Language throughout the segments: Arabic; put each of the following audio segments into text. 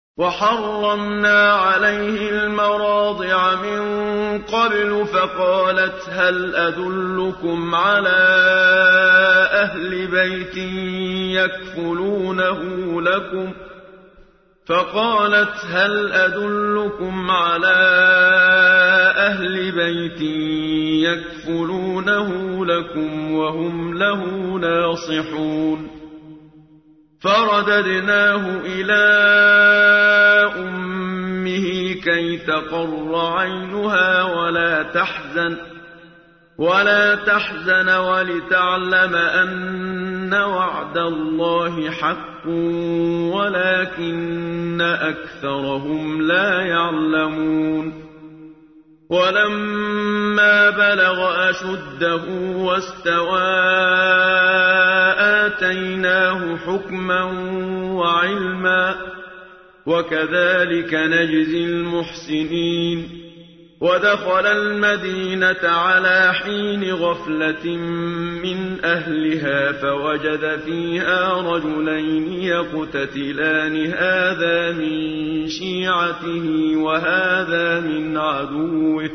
وحرمنا عليه المراضع من قبل فقالت هل أدلكم على أهل بيت يكفلونه لكم وهم له ناصحون فرددناه إلى أمه كي تقر عينها ولا تحزن ولتعلم أن وعد الله حق ولكن أكثرهم لا يعلمون ولما بلغ أشده واستوى آتيناه حكما وعلما وكذلك نجزي المحسنين ودخل المدينة على حين غفلة من أهلها فوجد فيها رجلين يقتتلان هذا من شيعته وهذا من عدوه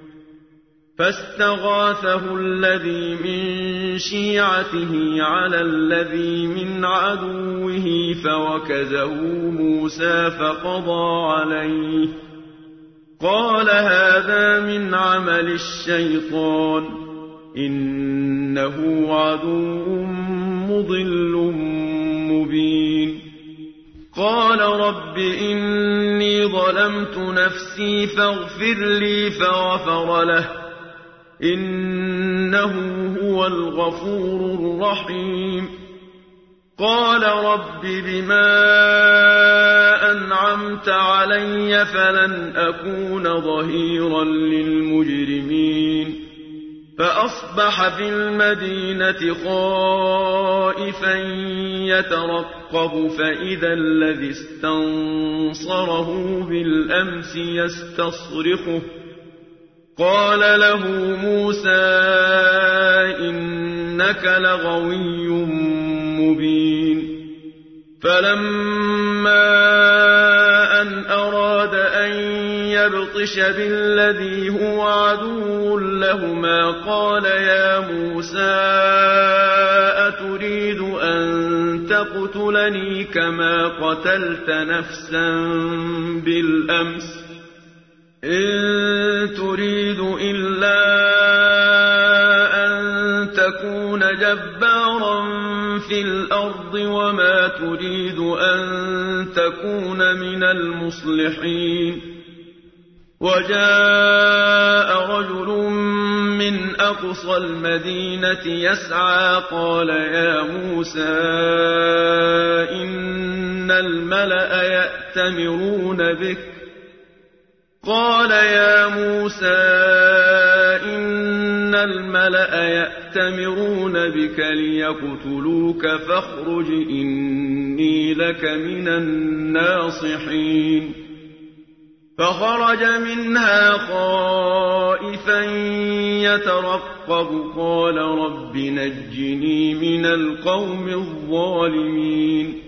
فاستغاثه الذي من شيعته على الذي من عدوه فوكزه موسى فقضى عليه قال هذا من عمل الشيطان إنه عدو مضل مبين قال رب إني ظلمت نفسي فاغفر لي فغفر له إنه هو الغفور الرحيم قال رب بما أنعمت علي فلن أكون ظهيرا للمجرمين فأصبح في المدينة خائفا يترقب فإذا الذي استنصره بالأمس يستصرخه قال له موسى إنك لغوي مبين فلما أن أراد أن يبطش بالذي هو عدو لهما قال يا موسى أتريد أن تقتلني كما قتلت نفسا بالأمس إن تريد إلا أن تكون جبارا في الأرض وما تريد أن تكون من المصلحين وجاء رجل من أقصى المدينة يسعى قال يا موسى إن الملأ يأتمرون بك ليقتلوك فاخرج إني لك من الناصحين فخرج منها خائفا يترقب قال رب نجني من القوم الظالمين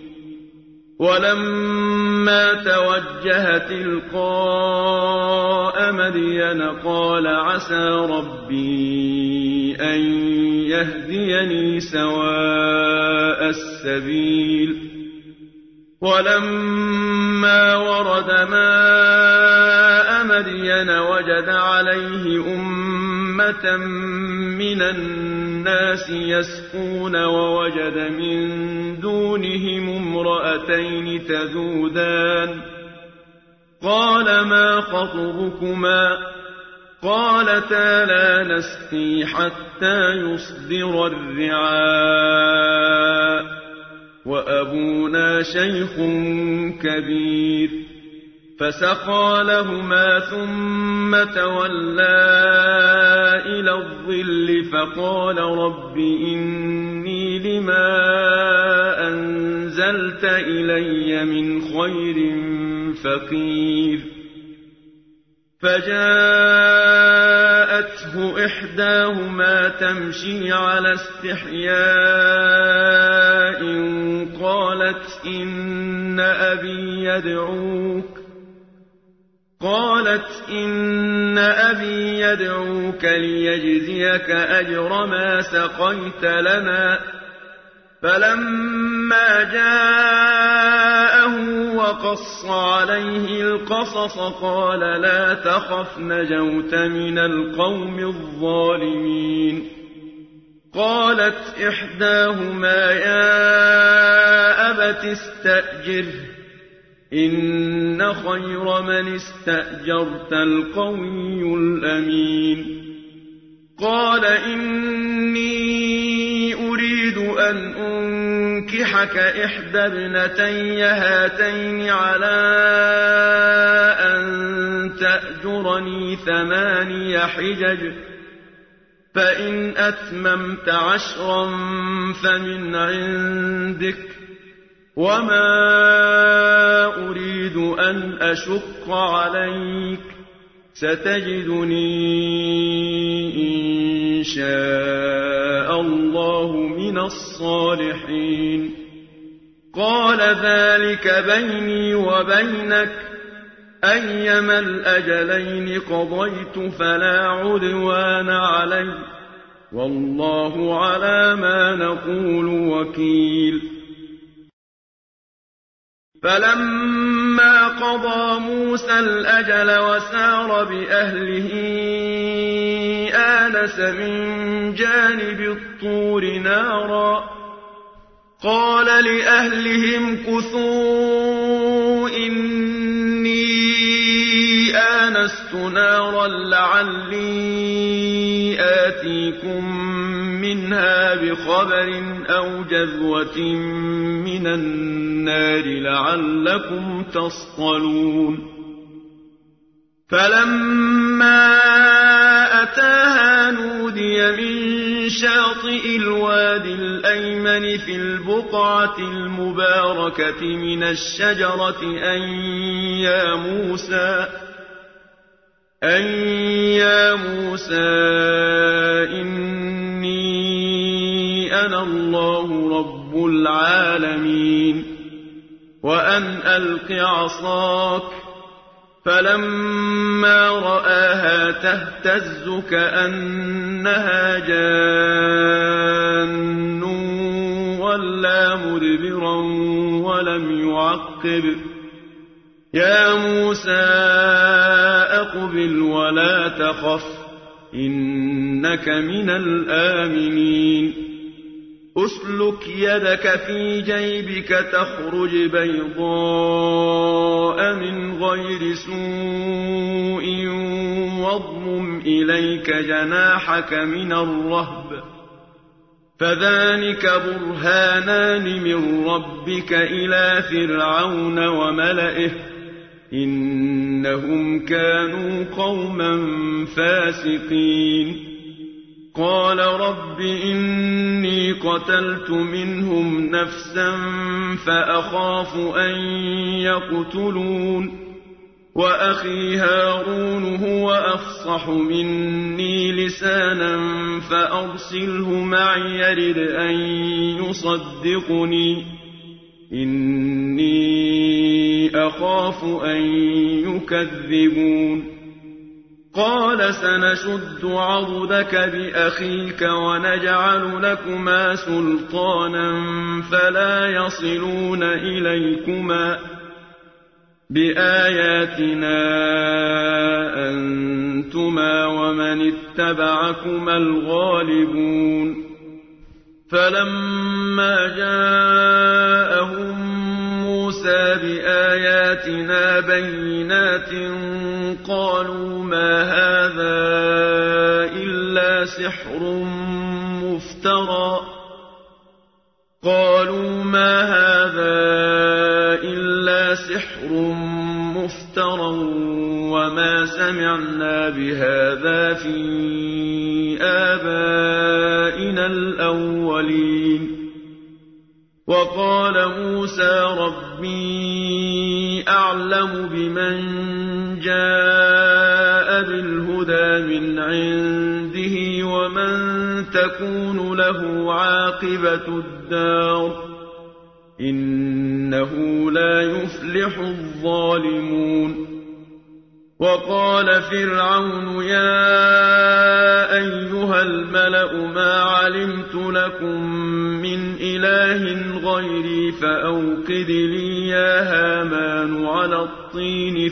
ولما توجه تلقاء مدين قال عسى ربي أن يهديني سواء السبيل ولما ورد ماء مدين وجد عليه أمة من الناس يسقون ووجد من دونهم امرأتين تذودان قال ما خطبكما قالتا لا نسقي حتى يصدر الرعاء وأبونا شيخ كبير فسقى لهما ثم تولى إلى الظل فقال رب إني لما أنزلت إلي من خير فقير فجاءته فَحَمَلَتْهُ إِحْدَاهُمَا تَمْشِي عَلَى اسْتِحْيَاءٍ قَالَتْ إِنَّ أَبِي يَدْعُوكَ لِيَجْزِيَكَ أَجْرَ مَا سَقَيْتَ لَنَا. فَلَمَّا جَاءَهُ وَقَصَّ عَلَيْهِ الْقَصَصَ قَالَ لَا تَخَفْ نَجَوْتَ مِنَ الْقَوْمِ الظَّالِمِينَ. قَالَتْ إِحْدَاهُمَا يَا أَبَتِ اسْتَأْجِرْهُ إِنَّ خَيْرَ مَنِ اسْتَأْجَرْتَ الْقَوِيُّ الْأَمِينُ. قَالَ إِنِّي أُرِيدُ أَنْ أُنكِحَكَ إِحْدَى ابْنَتَيَّ هَاتَيْنِ عَلَىٰ أَن تَأْجُرَنِي 8 حِجَجٍ ۖ فَإِنْ أَتْمَمْتَ 10 فَمِنْ عِندِكَ ۖ وَمَا أُرِيدُ أَنْ أَشُقَّ عَلَيْكَ ۚ سَتَجِدُنِي إِن شَاءَ اللَّهُ مِنَ الصَّالِحِينَ. قَالَ ذَٰلِكَ بَيْنِي وَبَيْنَكَ ۖ أَيَّمَا الْأَجَلَيْنِ قَضَيْتُ فَلَا عُدْوَانَ عَلَيَّ ۖ وَاللَّهُ عَلَىٰ مَا نَقُولُ وَكِيلٌ. فَلَمَّا قَضَىٰ مُوسَى الْأَجَلَ وَسَارَ بِأَهْلِهِ آنَسَ مِن جَانِبِ الطُّورِ نَارًا قَالَ لِأَهْلِهِ امْكُثُوا إِنِّي آنَسْتُ نَارًا لَّعَلِّي آتِيكُم مِّنْهَا بِخَبَرٍ أَوْ جَذْوَةٍ مِّنَ النَّارِ لَعَلَّكُمْ تَصْطَلُونَ. فَلَمَّا أَتَاهَا نُودِيَ مِن شَاطِئِ الْوَادِ الْأَيْمَنِ في البقعة المباركة من الشجرة أن يا موسى إني أنا الله رب العالمين وأن ألق عصاك. فلما رآها تهتز كأنها جان وَلَّىٰ مُدْبِرًا وَلَمْ يُعَقِّبْ. يَا مُوسَىٰ أَقْبِلْ وَلَا تَخَفْ إِنَّكَ مِنَ الْآمِنِينَ. أُسْلُكْ يَدَكَ فِي جَيْبِكَ تَخْرُجْ بَيْضَاءَ مِنْ غَيْرِ سُوءٍ وَاضْمُمْ إِلَيْكَ جَنَاحَكَ مِنَ الرَّهْبِ فَذَانِكَ بُرْهَانَانِ مِن رَّبِّكَ إِلَىٰ فِرْعَوْنَ وَمَلَئِهِ إِنَّهُمْ كَانُوا قَوْمًا فَاسِقِينَ. قَالَ رَبِّ إِنِّي قَتَلْتُ مِنْهُمْ نَفْسًا فَأَخَافُ أَن يَقْتُلُونِ وَأَخِي هَارُونُ هُوَ أَفْصَحُ مِنِّي لِسَانًا فَأَرْسِلْهُ مَعِيَ يَرِدْ أَن يُصَدِّقُنِي إِنِّي أَخَافُ أَن يُكَذِّبُونِ. قَالَ سَنَشُدُّ عَضُدَكَ بِأَخِيكَ وَنَجْعَلُ لَكُمَا سُلْطَانًا فَلَا يَصِلُونَ إِلَيْكُمَا بِآيَاتِنَا أَنتُمَا وَمَنِ اتَّبَعَكُمَا الْغَالِبُونَ. فَلَمَّا جَاءَهُم مُّوسَىٰ بِآيَاتِنَا بَيِّنَاتٍ قَالُوا مَا هَٰذَا إِلَّا سِحْرٌ مُّفْتَرًى وَمَا سَمِعْنَا بِهَٰذَا فِي آبَائِنَا الْأَوَّلِينَ. وَقَالَ مُوسَىٰ رَبِّي أَعْلَمُ بِمَن جَاءَ بِالْهُدَىٰ مِنْ عِندِهِ تكون له عاقبة الدار إنه لا يفلح الظالمون. وقال فرعون يا أيها الملأ ما علمت لكم من إله غيري فأوقد لي يا هامان على الطين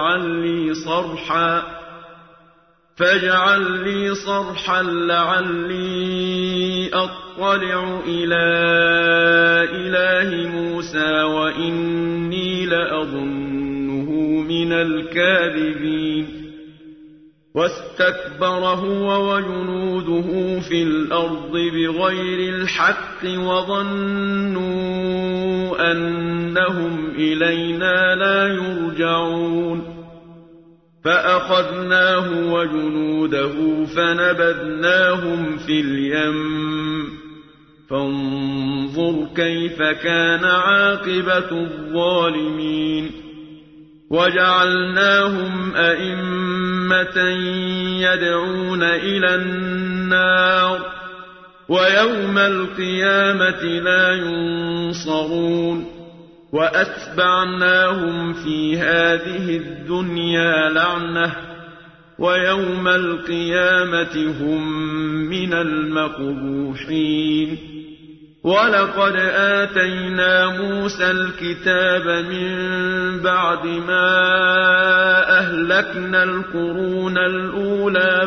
فاجعل لي صرحا لعلي أطلع إلى إله موسى وإني لأظنه من الكاذبين. واستكبر هو وجنوده في الأرض بغير الحق وظنوا أنهم إلينا لا يرجعون. فأخذناه وجنوده فنبذناهم في اليم فانظر كيف كان عاقبة الظالمين. وجعلناهم أئمة يدعون إلى النار ويوم القيامة لا ينصرون. وأتبعناهم في هذه الدنيا لعنة ويوم القيامة هم من المقبوحين. ولقد آتينا موسى الكتاب من بعد ما أهلكنا القرون الأولى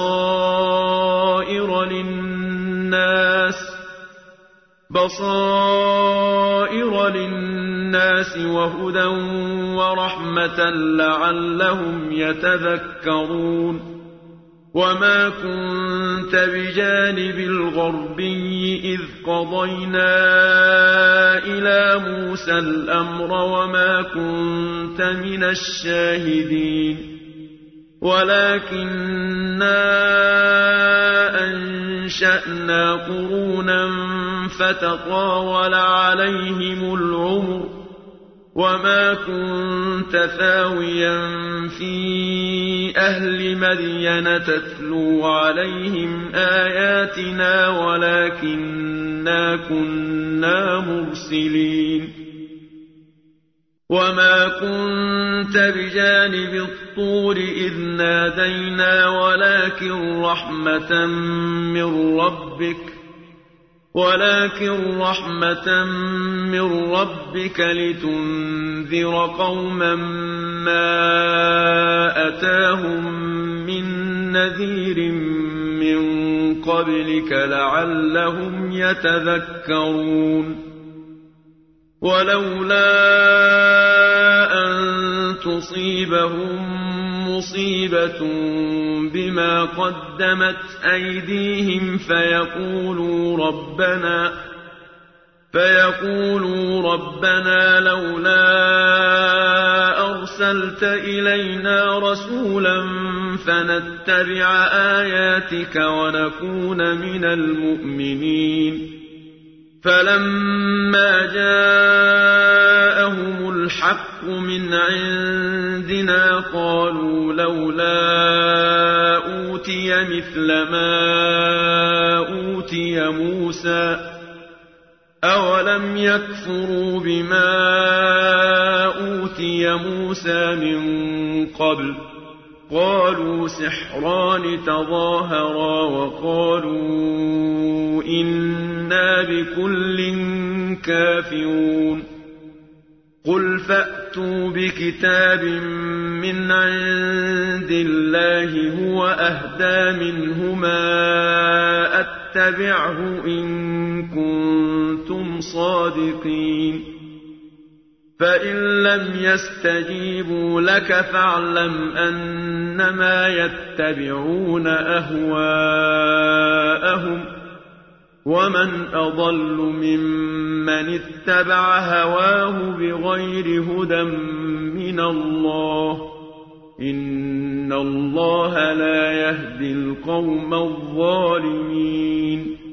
بصائر للناس وهدى ورحمة لعلهم يتذكرون. وما كنت بجانب الغربي إذ قضينا إلى موسى الأمر وما كنت من الشاهدين ولكننا أنشأنا قرونا فتطاول عليهم العمر وما كنت ثاويا في أهل مدين تتلو عليهم آياتنا ولكننا كنا مرسلين. وما كنت بجانب الطور إذ نادينا ولكن رحمة من ربك لتنذر قوما ما أتاهم من نذير من قبلك لعلهم يتذكرون. ولولا أن تصيبهم مصيبة بما قدمت أيديهم فيقولوا ربنا لولا أرسلت إلينا رسولا فنتبع آياتك ونكون من المؤمنين. فلما جاءهم الحق من عندنا قالوا لولا أوتي مثل ما أوتي موسى أولم يكفروا بما أوتي موسى من قبل. قالوا سحران تظاهرا وقالوا إنا بكل كافرون. قل فأتوا بكتاب من عند الله هو أهدى منهما أتبعه إن كنتم صادقين. فإن لم يستجيبوا لك فاعلم أنما يتبعون أهواءهم ومن أضل ممن اتبع هواه بغير هدى من الله إن الله لا يهدي القوم الظالمين.